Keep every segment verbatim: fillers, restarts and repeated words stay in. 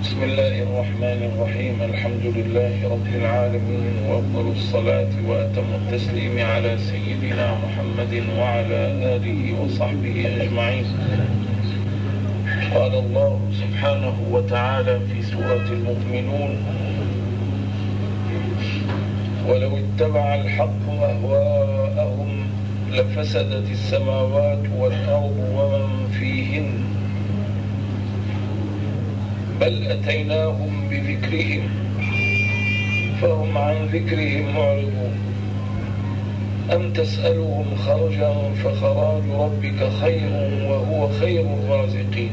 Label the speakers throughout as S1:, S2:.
S1: بسم الله الرحمن الرحيم. الحمد لله رب العالمين، وأفضل الصلاة وأتم التسليم على سيدنا محمد وعلى آله وصحبه أجمعين. قال الله سبحانه وتعالى في سورة المؤمنون: ولو اتبع الحق أهواءهم لفسدت السماوات والأرض ومن فيهن بل أتيناهم بذكرهم فهم عن ذكرهم معرضون أم تسألهم خرجا فخراج ربك خير وهو خير الرازقين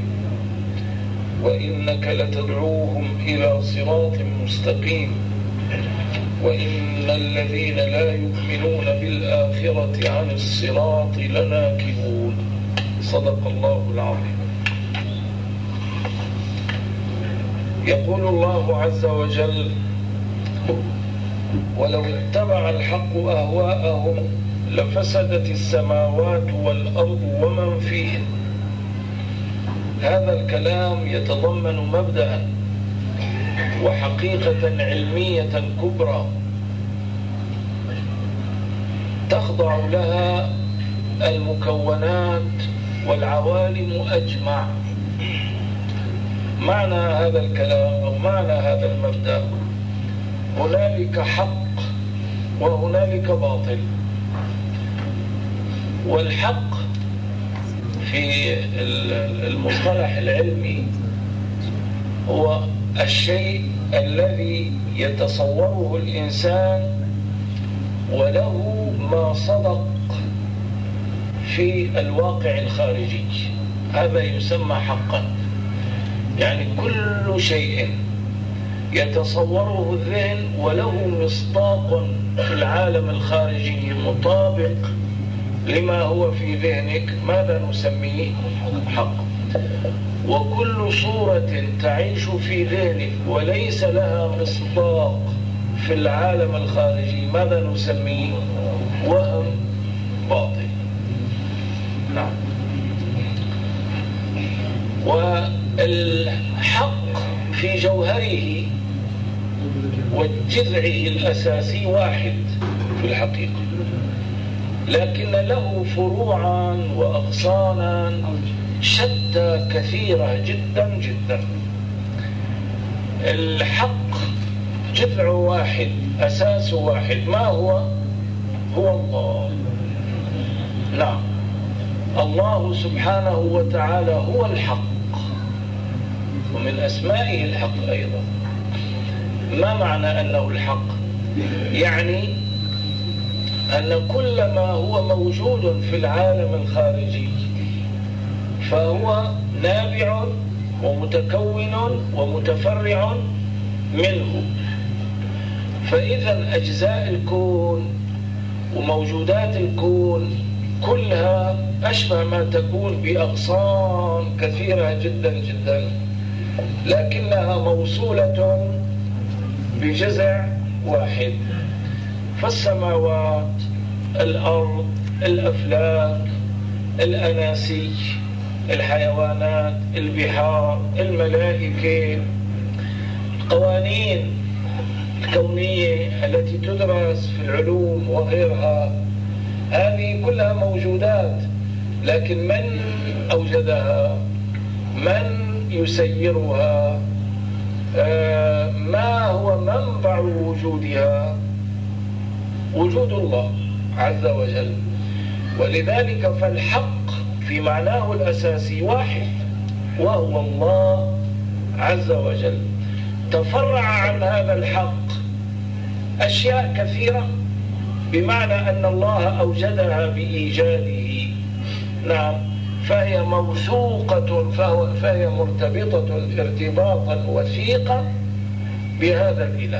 S1: وإنك لتدعوهم إلى صراط مستقيم وإن الذين لا يؤمنون بالآخرة عن الصراط لناكبون. صدق الله العظيم. يقول الله عز وجل: ولو اتبع الحق أهواءهم لفسدت السماوات والأرض ومن فيهن. هذا الكلام يتضمن مبدأ وحقيقة علمية كبرى تخضع لها المكونات والعوالم أجمع. معنى هذا الكلام أو معنى هذا المبدأ: هنالك حق وهنالك باطل. والحق في المصطلح العلمي هو الشيء الذي يتصوره الإنسان وله ما صدق في الواقع الخارجي، هذا يسمى حقا. يعني كل شيء يتصوره الذهن وله مصداق في العالم الخارجي مطابق لما هو في ذهنك، ماذا نسميه؟ حق. وكل صورة تعيش في ذهنك وليس لها مصداق في العالم الخارجي، ماذا نسميه؟ وهم، باطل. نعم. والحق في جوهره وجذعه الأساسي واحد في الحقيقة، لكن له فروعا وأغصانا شتى كثيرة جدا جدا. الحق جذع واحد، أساس واحد، ما هو؟ هو الله. نعم، الله سبحانه وتعالى هو الحق، ومن أسمائه الحق أيضا. ما معنى أنه الحق؟ يعني أن كل ما هو موجود في العالم الخارجي فهو نابع ومتكون ومتفرع منه. فإذا أجزاء الكون وموجودات الكون كلها أشبه ما تكون بأغصان كثيرة جدا جدا، لكنها موصولة بجذع واحد. فالسماوات، الأرض، الأفلاك، الأناسي، الحيوانات، البحار، الملائكة، القوانين الكونية التي تدرس في العلوم وغيرها، هذه كلها موجودات، لكن من أوجدها؟ من يسيرها؟ آه ما هو منبع وجودها؟ وجود الله عز وجل. ولذلك فالحق في معناه الأساسي واحد، وهو الله عز وجل. تفرع عن هذا الحق أشياء كثيرة، بمعنى أن الله أوجدها بإيجاده. نعم، فهي موثوقة، فهو فهي مرتبطة ارتباطا وثيقا بهذا الإله.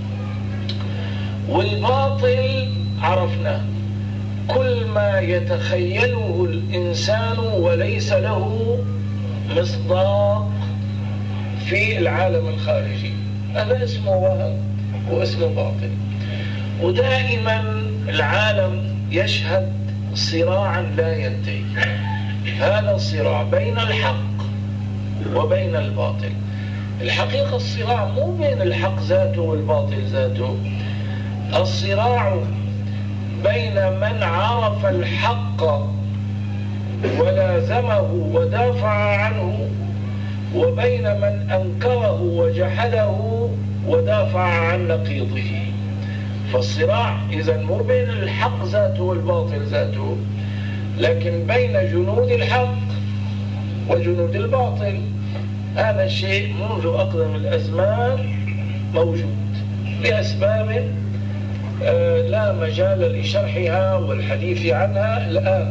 S1: والباطل عرفنا كل ما يتخيله الإنسان وليس له مصداق في العالم الخارجي، هذا اسمه وهم واسمه باطل. ودائما العالم يشهد صراعا لا ينتهي، هذا الصراع بين الحق وبين الباطل. الحقيقة الصراع مو بين الحق ذاته والباطل ذاته، الصراع بين من عرف الحق ولازمه ودافع عنه، وبين من أنكره وجحده ودافع عن نقيضه. فالصراع إذن مو بين الحق ذاته والباطل ذاته، لكن بين جنود الحق وجنود الباطل. هذا الشيء منذ أقدم الأزمان موجود لأسباب لا مجال لشرحها والحديث عنها الآن.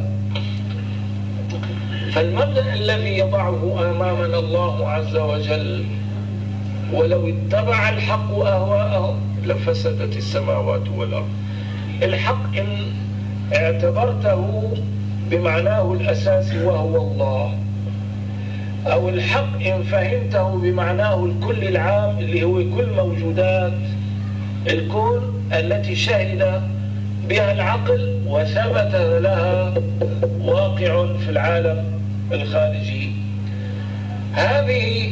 S1: فالمبدأ الذي يضعه أمامنا الله عز وجل: ولو اتبع الحق أهواءهم لفسدت السماوات والأرض. الحق إن اعتبرته بمعناه الأساسي وهو الله، أو الحق إن فهمته بمعناه الكل العام اللي هو كل موجودات الكون التي شهد بها العقل وثبت لها واقع في العالم الخارجي. هذه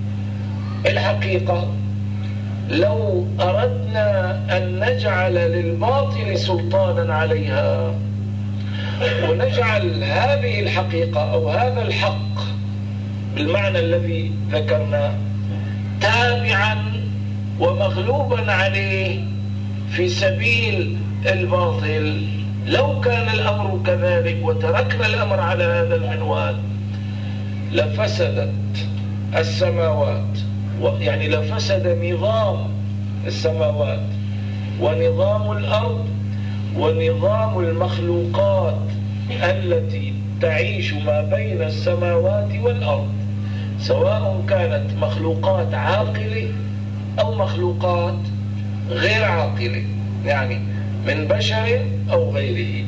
S1: الحقيقة لو أردنا أن نجعل للباطل سلطانا عليها، ونجعل هذه الحقيقة أو هذا الحق بالمعنى الذي ذكرناه تابعا ومغلوبا عليه في سبيل الباطل، لو كان الأمر كذلك وتركنا الأمر على هذا المنوال لفسدت السماوات، يعني لفسد نظام السماوات ونظام الأرض ونظام المخلوقات التي تعيش ما بين السماوات والأرض، سواء كانت مخلوقات عاقلة أو مخلوقات غير عاقلة، يعني من بشر أو غيره.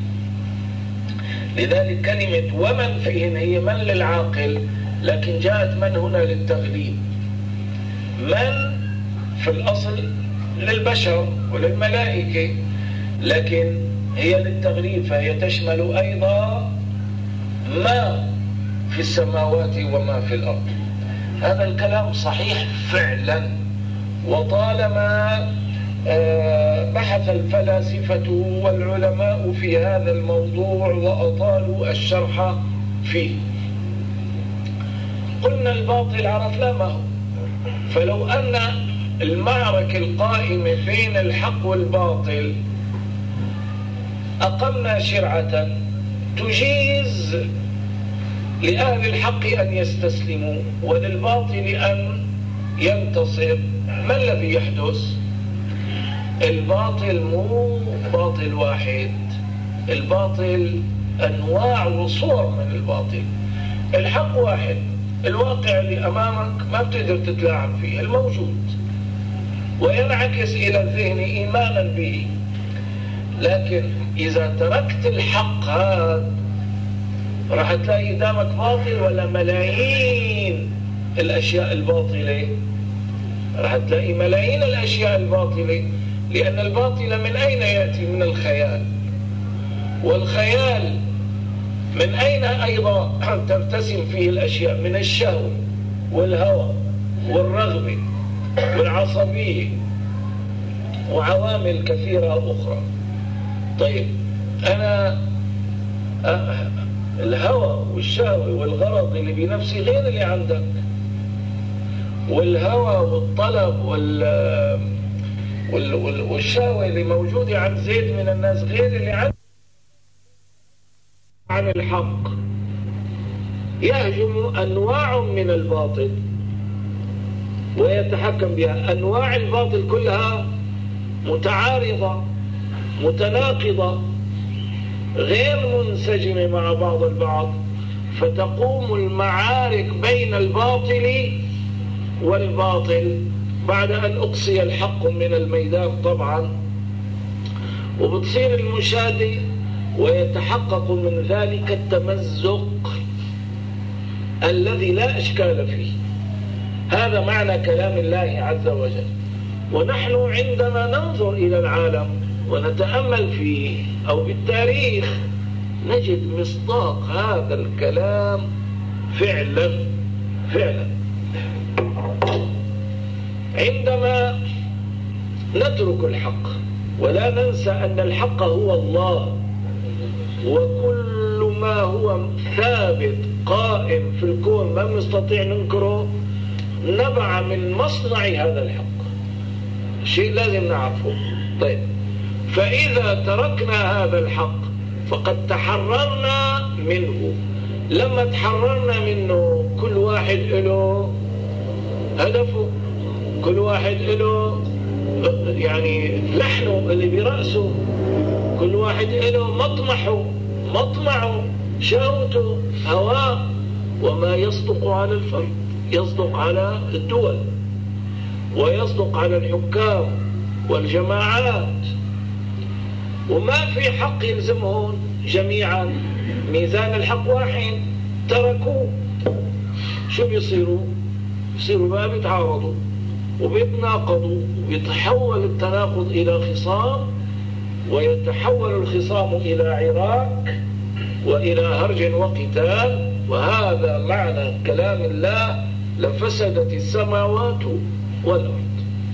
S1: لذلك كلمة ومن فيهن هي من للعاقل، لكن جاءت من هنا للتغليب. من في الأصل للبشر وللملائكة، لكن هي للتغليب، فهي تشمل أيضا ما في السماوات وما في الأرض. هذا الكلام صحيح فعلا، وطالما بحث الفلاسفة والعلماء في هذا الموضوع وأطالوا الشرح فيه. قلنا الباطل عرفنا ما هو، فلو أن المعركة القائمة بين الحق والباطل أقمنا شرعة تجيز لأهل الحق أن يستسلموا وللباطل أن ينتصر، ما الذي يحدث؟ الباطل مو باطل واحد، الباطل أنواع وصور من الباطل. الحق واحد، الواقع اللي أمامك ما بتقدر تتلاعب فيه، الموجود وينعكس إلى الذهن إيمانا به. لكن إذا تركت الحق هذا راح تلاقي قدامك باطل ولا ملايين الأشياء الباطلة، راح تلاقي ملايين الأشياء الباطلة، لأن الباطل من أين يأتي؟ من الخيال، والخيال من أين أيضا ترتسم فيه الأشياء؟ من الشهوة والهوى والرغبة والعصبية وعوامل كثيرة أخرى. طيب أنا الهوى والشهوة والغرض اللي بنفسي غير اللي عندك، والهوى والطلب وال والشهوة اللي موجودة عند زيد من الناس غير اللي عند عن الحق. يهجم أنواع من الباطل ويتحكم بها. أنواع الباطل كلها متعارضة متناقضة غير منسجمة مع بعض البعض، فتقوم المعارك بين الباطل والباطل بعد أن أقصي الحق من الميدان طبعا، وبتصير المشاهدة ويتحقق من ذلك التمزق الذي لا إشكال فيه. هذا معنى كلام الله عز وجل. ونحن عندما ننظر إلى العالم ونتأمل فيه أو بالتاريخ نجد مصداق هذا الكلام فعلا فعلا. عندما نترك الحق ولا ننسى أن الحق هو الله، وكل ما هو ثابت قائم في الكون ما نستطيع ننكره نبع من مصنع هذا الحق، شيء لازم نعرفه. طيب، فإذا تركنا هذا الحق فقد تحررنا منه. لما تحررنا منه كل واحد له هدفه، كل واحد له يعني لحنه اللي برأسه، كل واحد له مطمحه مطمعه شهوته هواه. وما يصدق على الفرد يصدق على الدول، ويصدق على الحكام والجماعات، وما في حق يلزمهم جميعا. ميزان الحق واحد، تركوه شو بيصيروا؟ بيصيروا بقى بيتعارضوا وبيتناقضوا، ويتحول التناقض إلى خصام، ويتحول الخصام إلى عراك وإلى هرج وقتال. وهذا معنى كلام الله: لفسدت السماوات والأرض.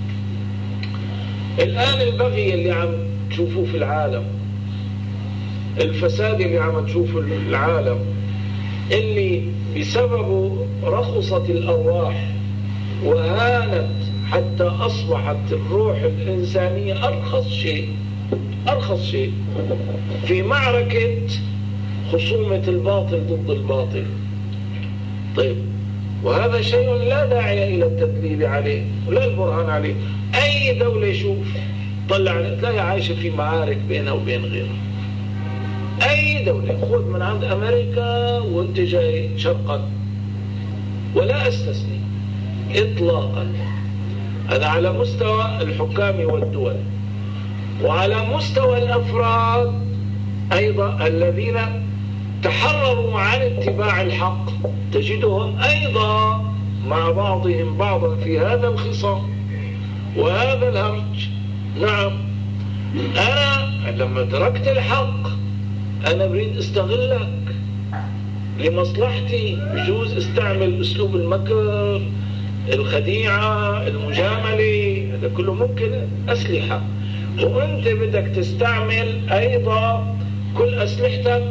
S1: الآن البغي اللي عم تشوفوه في العالم، الفساد اللي عم تشوفه في العالم، اللي بسببه رخصت الأرواح وهانت حتى أصبحت الروح الإنسانية أرخص شيء أرخص شيء في معركة خصومة الباطل ضد الباطل. طيب، وهذا شيء لا داعي إلى التدليل عليه ولا البرهان عليه. أي دولة يشوف طلع تلاقي عايشة في معارك بينها وبين غيرها. أي دولة، خذ من عند أمريكا وانت جاي شرقا، ولا أستثني إطلاقا. هذا على مستوى الحكام والدول، وعلى مستوى الأفراد أيضا الذين تحرروا عن اتباع الحق، تجدهم أيضا مع بعضهم بعضا في هذا الخصام وهذا الهرج. نعم، أنا لما تركت الحق أنا أريد أستغلك لمصلحتي، بجوز استعمل أسلوب المكر، الخديعة، المجاملة، هذا كله ممكن أسلحة، وأنت بدك تستعمل أيضا كل أسلحتك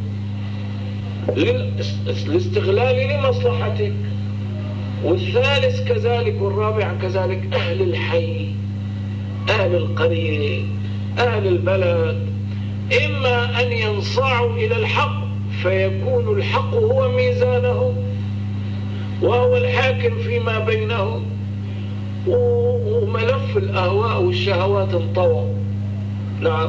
S1: للاستغلال لمصلحتك. والثالث كذلك والرابع كذلك، أهل الحي، أهل القرية، أهل البلد، إما أن ينصاعوا إلى الحق فيكون الحق هو ميزانهم وهو الحاكم فيما بينهم، وملف الأهواء والشهوات انطوى. نعم.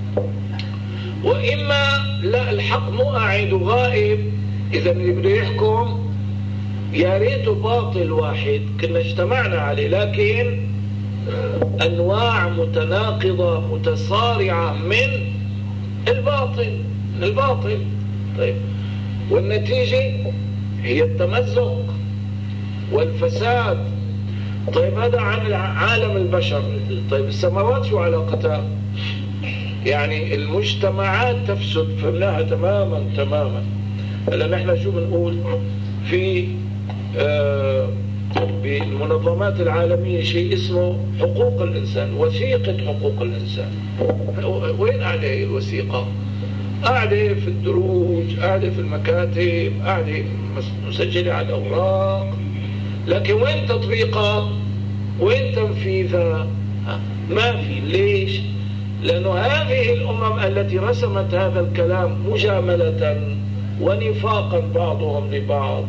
S1: وإما لا، الحق مو قاعد وغائب. إذا اللي بده يحكم يا ريته باطل واحد كنا اجتمعنا عليه، لكن أنواع متناقضة متصارعة من الباطل من الباطل. طيب، والنتيجة هي التمزق والفساد. طيب، هذا عن عالم البشر. طيب، السماوات شو علاقتها؟ يعني المجتمعات تفسد، فهمناها تماما تماما. هلا نحن شو بنقول في آه بالمنظمات العالمية شيء اسمه حقوق الإنسان، وثيقة حقوق الإنسان. وين قاعدة هي الوثيقة؟ قاعدة في الدروج، قاعدة في المكاتب، قاعدة مسجلة على الأوراق، لكن وين تطبيقها؟ وين تنفيذها؟ ما في. ليش؟ لأنه هذه الأمم التي رسمت هذا الكلام مجاملة ونفاقا بعضهم لبعض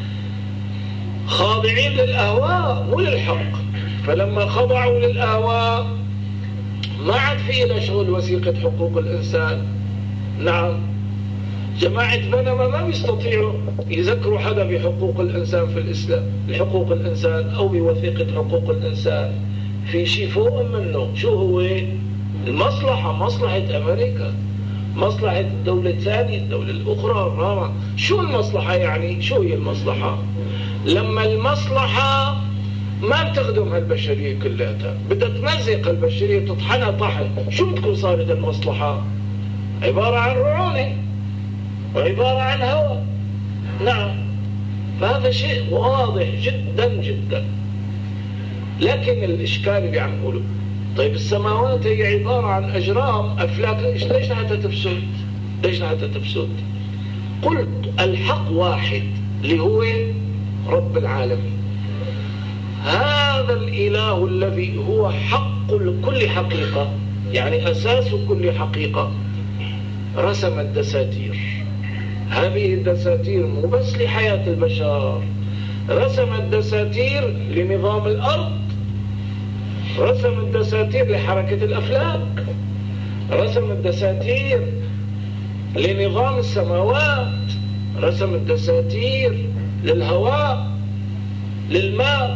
S1: خاضعين للأهواء مو للحق. فلما خضعوا للأهواء ما عاد في إلى شغل وثيقة حقوق الإنسان. نعم، جماعة بنما ما بيستطيعوا يذكروا حدا بحقوق الإنسان في الإسلام، بحقوق الإنسان أو بوثيقة حقوق الإنسان. في شيء فوق منه، شو هو؟ المصلحة، مصلحة أمريكا، مصلحة الدولة الثانية، الدولة الأخرى، الرابعة. شو المصلحة يعني؟ شو هي المصلحة؟ لما المصلحة ما بتخدم هالبشرية كلها، بدها تمزق البشرية، تطحنها طحن، شو بتكون صارت المصلحة؟ عبارة عن رعونة وعبارة عن هوى. نعم، فهذا شيء واضح جدا جدا. لكن الإشكال اللي عم نقوله، طيب السماوات هي عبارة عن أجرام أفلاك، ليش ليش حتى تفسد؟ ليش حتى تفسد؟ قلت الحق واحد اللي هو رب العالمين، هذا الإله الذي هو حق لكل حقيقة، يعني أساس كل حقيقة، رسم الدساتير. هذه الدساتير مو بس لحياة البشر، رسم الدساتير لنظام الأرض، رسم الدساتير لحركة الأفلاك، رسم الدساتير لنظام السماوات، رسم الدساتير للهواء، للماء،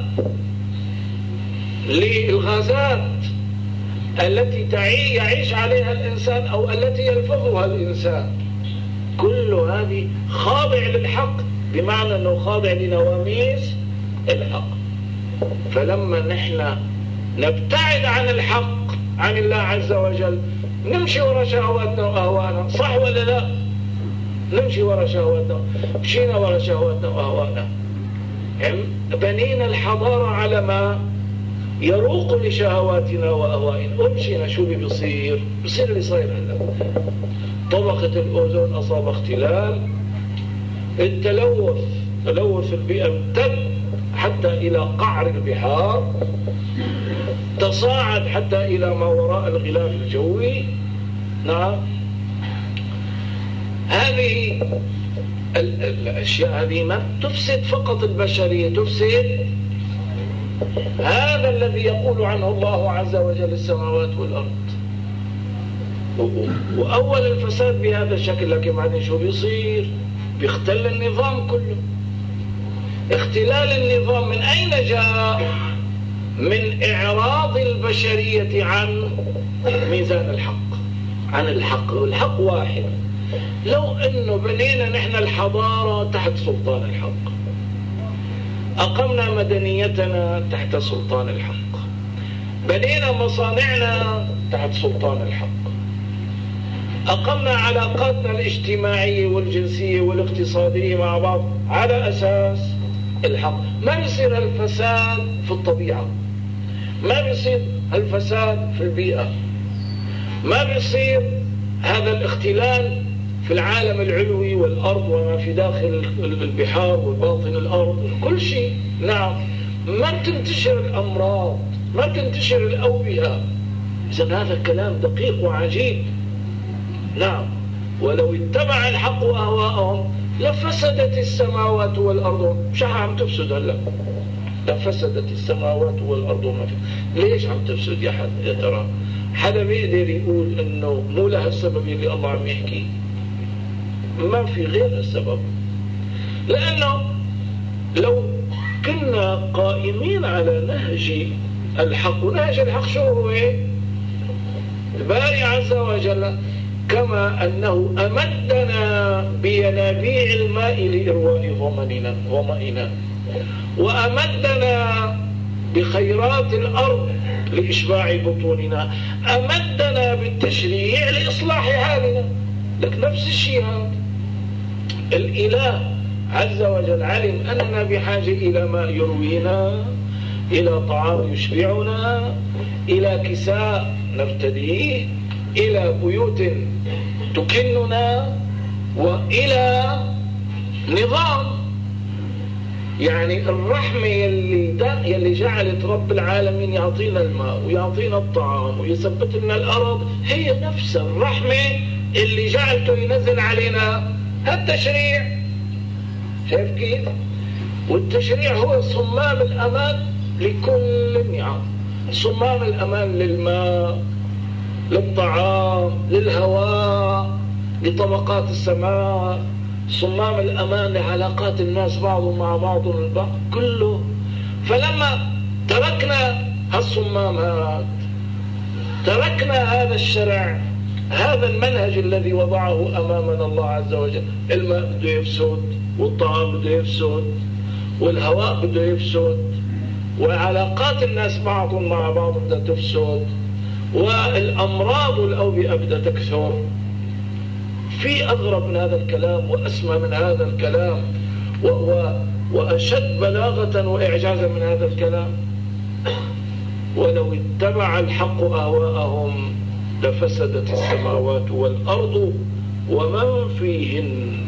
S1: للغازات التي يعيش عليها الإنسان أو التي يلفظها الإنسان. كل هذه خاضع للحق، بمعنى أنه خاضع لنواميس الحق. فلما نحن نبتعد عن الحق، عن الله عز وجل، نمشي وراء شهواتنا وأهواءنا، صح ولا لا؟ نمشي وراء شهواتنا، مشينا وراء شهواتنا وأهواءنا، يعني بنينا الحضارة على ما يروق لشهواتنا وأهوائنا، ومشينا شو اللي بيصير؟ بيصير اللي صاير هلا. طبقة الأوزون أصاب اختلال، التلوث تلوث البيئة امتد حتى إلى قعر البحار، تصاعد حتى إلى ما وراء الغلاف الجوي. نعم، هذه الأشياء هذه ما تفسد فقط البشرية، تفسد هذا الذي يقول عنه الله عز وجل السماوات والأرض. وأول الفساد بهذا الشكل، لكن بعدين شو بيصير؟ بيختل النظام كله. اختلال النظام من أين جاء؟ من إعراض البشرية عن ميزان الحق، عن الحق. والحق واحد. لو أنه بنينا نحن الحضارة تحت سلطان الحق، أقمنا مدنيتنا تحت سلطان الحق، بنينا مصانعنا تحت سلطان الحق، أقمنا علاقاتنا الاجتماعية والجنسية والاقتصادية مع بعض على أساس الحق، ما بيصير الفساد في الطبيعة، ما بيصير الفساد في البيئة، ما بيصير هذا الاختلال في العالم العلوي والأرض وما في داخل البحار وباطن الأرض، كل شيء. نعم، ما بتنتشر الأمراض، ما بتنتشر الأوبئة. إذن هذا الكلام دقيق وعجيب. نعم، ولو اتبع الحق أهواءهم لفسدت السماوات والأرض. مش عم تفسد هلا؟ لفسدت السماوات والأرض وما في. ليش عم تفسد يا حد يا ترى؟ حدا بيقدر يقول إنه مو لها السبب اللي الله عم يحكي؟ ما في غير السبب. لأنه لو كنا قائمين على نهج الحق، ونهج الحق شو هو؟ الباري عز وجل كما أنه أمدنا بينابيع الماء لإرواء ظمأننا ظمأننا، وأمدنا بخيرات الأرض لإشباع بطوننا، أمدنا بالتشريع لإصلاح حالنا. لك نفس الشيء هذا. الإله عز وجل علم أننا بحاجة إلى ماء يروينا، إلى طعام يشبعنا، إلى كساء نرتديه، إلى بيوت تكننا، وإلى نظام. يعني الرحمة يلي, يلي جعلت رب العالمين يعطينا الماء ويعطينا الطعام ويثبت لنا الأرض، هي نفس الرحمة اللي جعلته ينزل علينا هالتشريع. شايف كيف؟ والتشريع هو صمام الأمان لكل النعم، صمام الأمان للماء، للطعام، للهواء، لطبقات السماء، صمام الأمان لعلاقات الناس بعضهم مع بعض البعض كله. فلما تركنا هالصمام هذا، تركنا هذا الشرع، هذا المنهج الذي وضعه أمامنا الله عز وجل، الماء بده يفسد، والطعام بده يفسد، والهواء بده يفسد، وعلاقات الناس بعضهم مع بعض بدها تفسد، والأمراض والأوبئة بدها تكثر. في أغرب من هذا الكلام وأسمى من هذا الكلام و و وأشد بلاغة وإعجازا من هذا الكلام؟ ولو اتبع الحق أهواءهم لفسدت السماوات والأرض ومن فيهن.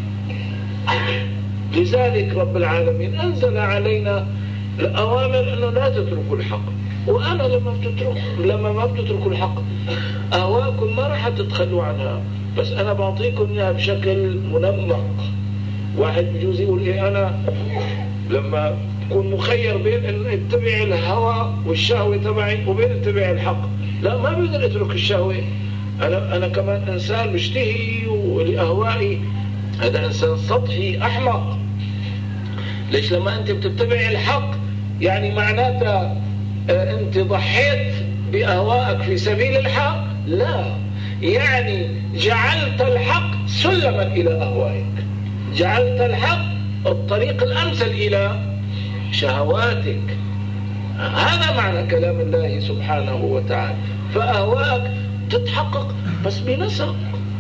S1: لذلك رب العالمين أنزل علينا الأوامر أنه لا تتركوا الحق. وأنا لما بتترك لما ما بتتركوا الحق أهواءكم ما راح تتخلوا عنها، بس أنا بعطيكم إياها بشكل منمق. واحد بيجوز يقول إيه أنا لما بكون مخير بين أن اتبع الهوى والشهوة تبعي وبين اتبع الحق، لا ما بقدر أترك الشهوة. أنا أنا كمان إنسان مشتهي ولأهوائي، هذا إنسان سطحي أحمق. ليش لما أنت بتتبع الحق يعني معناتها أنت ضحيت بأهوائك في سبيل الحق؟ لا، يعني جعلت الحق سلما إلى أهوائك، جعلت الحق الطريق الأمثل إلى شهواتك. هذا معنى كلام الله سبحانه وتعالى. فأهواءك تتحقق بس بنسق،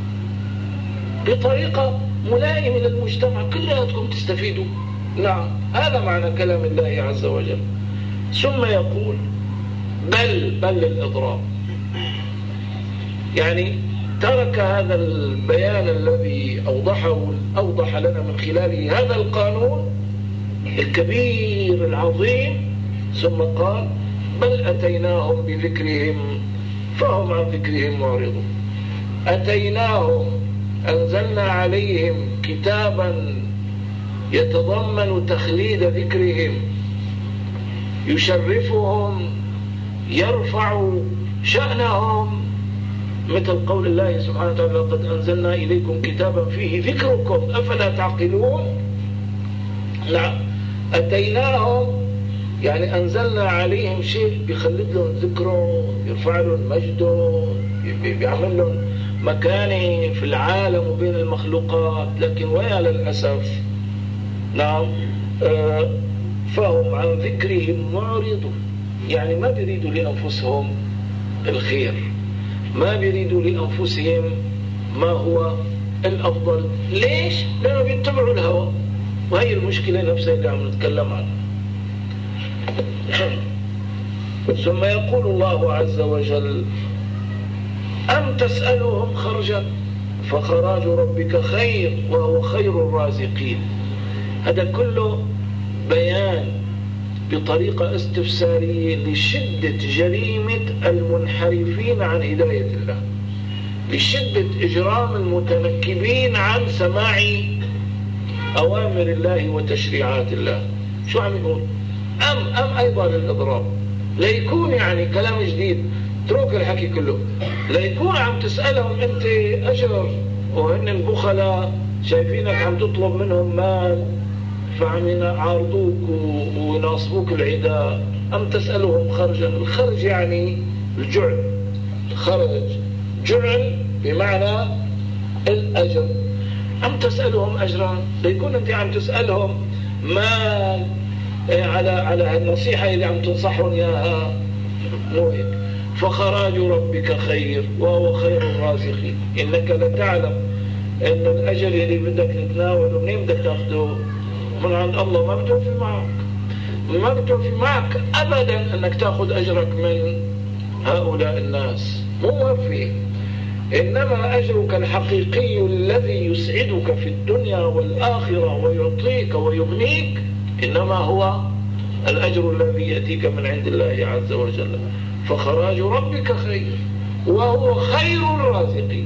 S1: بطريقة ملائمة للمجتمع، كلياتكم تستفيدوا. نعم، هذا معنى كلام الله عز وجل. ثم يقول بل بل للإضراب، يعني ترك هذا البيان الذي أوضحه أوضح لنا من خلاله هذا القانون الكبير العظيم، ثم قال بل أتيناهم بذكرهم فهم عن ذكرهم معرضون. أتيناهم أنزلنا عليهم كتابا يتضمن تخليد ذكرهم، يشرفهم، يرفع شأنهم، مثل قول الله سبحانه وتعالى لقد أنزلنا إليكم كتابا فيه ذكركم أفلا تعقلون. نعم، أتيناهم يعني أنزلنا عليهم شيء بيخلد لهم ذكرهم، يرفع لهم مجدهم، بيعمل لهم مكانه في العالم وبين المخلوقات. لكن ويا للأسف نعم آه فهم عن ذكرهم معرضون، يعني ما بيريدوا لأنفسهم الخير، ما بيريدوا لأنفسهم ما هو الأفضل. ليش؟ لأنه بيتبعوا الهوى، وهي المشكلة نفسها اللي عم نتكلم عنها. ثم يقول الله عز وجل أم تسألهم خرجا فخراج ربك خير وهو خير الرازقين. هذا كله بيان بطريقة استفسارية لشدة جريمة المنحرفين عن هداية الله، لشدة إجرام المتنكبين عن سماع أوامر الله وتشريعات الله. شو عم يقول؟ أم أم أيضا للإضراب، ليكون يعني كلام جديد، اترك الحكي كله، ليكون عم تسألهم أنت أجر وهن البخلاء شايفينك عم تطلب منهم مال فعم يعارضوك ويناصبوك العداء. أم تسألهم خرجا، الخرج يعني الجعل، خرج جعل بمعنى الأجر. أم تسألهم أجرا، ليكون أنت عم تسألهم مال على على النصيحة اللي عم تنصحهم إياها. مو هيك. فخراج ربك خير وهو خير الرازقين. إنك لتعلم إن الأجر اللي بدك تتناوله منين بدك تاخده؟ من عند الله. ما بتوفي معك، ما بتوفي معك أبدا أنك تأخذ أجرك من هؤلاء الناس، مو موفي. إنما أجرك الحقيقي الذي يسعدك في الدنيا والآخرة ويعطيك ويغنيك إنما هو الأجر الذي يأتيك من عند الله عز وجل. فخراج ربك خير وهو خير الرازقين.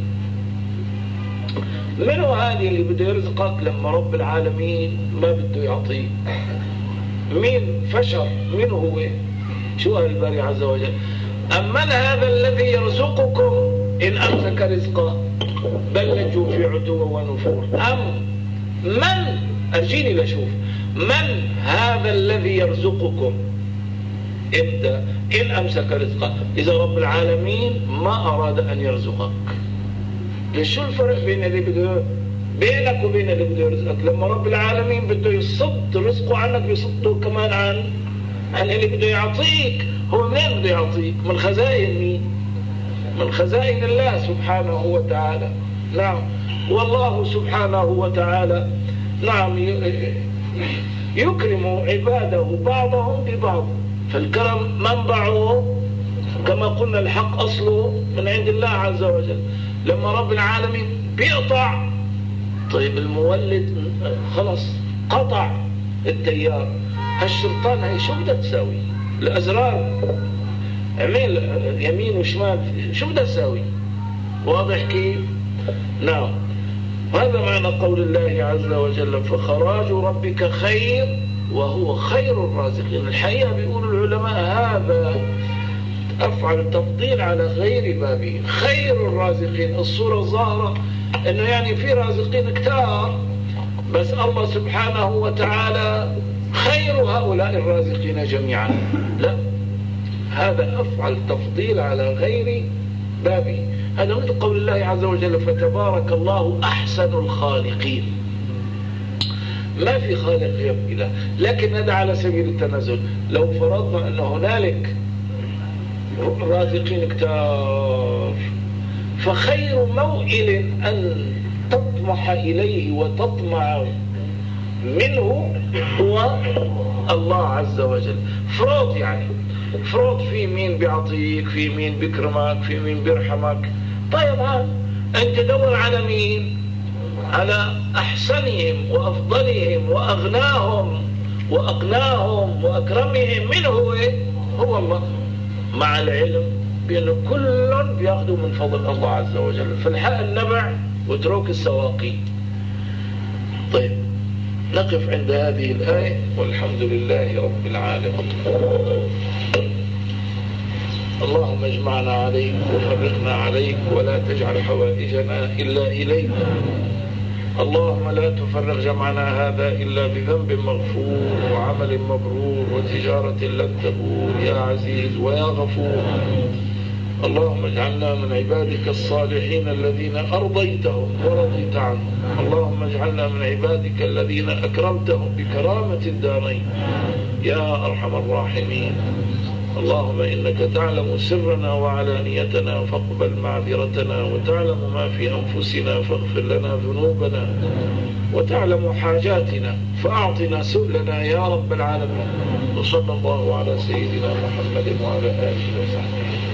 S1: منو هذه اللي بده يرزقك لما رب العالمين ما بده يعطيه؟ مين فشر؟ مين هو؟ شو قال الباري عز وجل؟ أمن هذا الذي يرزقكم إن أمسك رزقه بل لجوا في عتو ونفور. أم من، أرجيني لشوف، من هذا الذي يرزقكم إمتى؟ إن أمسك رزقه، إذا رب العالمين ما أراد أن يرزقك. ليش؟ شو الفرق بين اللي بده بينك وبين اللي بده يرزقك؟ لما رب العالمين بده يصد رزقه عنك بيصده كمان عن عن اللي بده يعطيك. هو منين بده يعطيك؟ من خزائن مين؟ من خزائن الله سبحانه وتعالى. نعم، والله سبحانه وتعالى نعم يكرم عباده بعضهم ببعض. فالكرم منبعه كما قلنا الحق أصله من عند الله عز وجل. لما رب العالمين بيقطع، طيب المولد خلص قطع التيار، هالشرطان هي شو بدها تساوي؟ الأزرار عمل يمين وشمال شو بدها تساوي؟ واضح كيف؟ نعم. هذا معنى قول الله عز وجل فخراج ربك خير وهو خير الرازقين. الحقيقة بيقول العلماء هذا أفعل تفضيل على غير بابه، خير الرازقين. الصورة الظاهرة أنه يعني في رازقين كتار، بس الله سبحانه وتعالى خير هؤلاء الرازقين جميعا. لا، هذا أفعل تفضيل على غير بابه. هذا مثل قول الله عز وجل فتبارك الله أحسن الخالقين. ما في خالق غير إله، لكن هذا على سبيل التنازل. لو فرضنا أن هنالك رازقين كتار، فخير موئل أن تطمح إليه وتطمع منه هو الله عز وجل. فروض يعني فروض في مين بيعطيك، في مين بيكرمك، في مين بيرحمك. طيب أنت دور على مين؟ على أحسنهم وأفضلهم وأغناهم وأقناهم وأكرمهم. من هو؟ هو الله، مع العلم بأنه كل بيأخذوا من فضل الله عز وجل. فالحق النبع وترك السواقي. طيب نقف عند هذه الآية والحمد لله رب العالمين. اللهم اجمعنا عليك وفرقنا عليك ولا تجعل حوائجنا إلا إليك. اللهم لا تفرق جمعنا هذا إلا بذنب مغفور وعمل مبرور وتجارة لن تبور يا عزيز ويا غفور. اللهم اجعلنا من عبادك الصالحين الذين أرضيتهم ورضيت عنهم. اللهم اجعلنا من عبادك الذين أكرمتهم بكرامة الدارين يا أرحم الراحمين. اللهم إنك تعلم سرنا وعلانيتنا فاقبل معذرتنا، وتعلم ما في أنفسنا فاغفر لنا ذنوبنا، وتعلم حاجاتنا فأعطنا سؤلنا يا رب العالمين. وصلى الله على سيدنا محمد وعلى آله وصحبه.